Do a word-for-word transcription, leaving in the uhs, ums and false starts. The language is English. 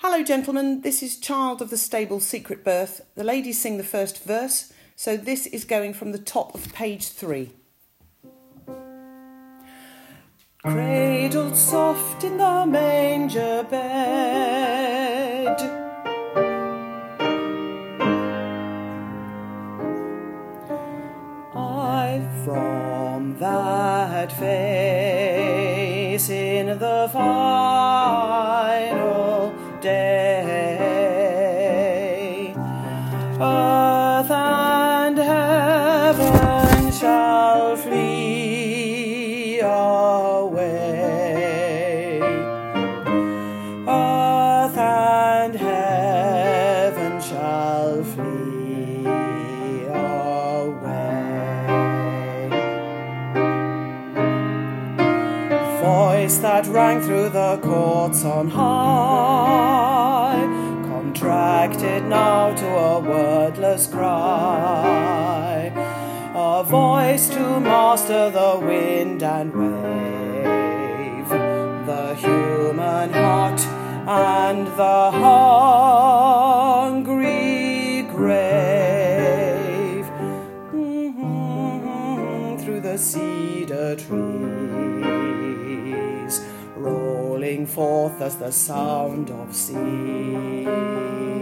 Hello, gentlemen. This is Child of the Stable Secret Birth. The ladies sing the first verse, so this is going from the top of page three. Cradled soft in the manger bed, I from that face in the final day, earth and heaven shall flee away. Earth and heaven shall flee away. Voice that rang through the courts on high, contracted now to a wordless cry, a voice to master the wind and wave, the human heart and the hungry grave. Mm-hmm. Through the cedar trees, rolling forth as the sound of sea.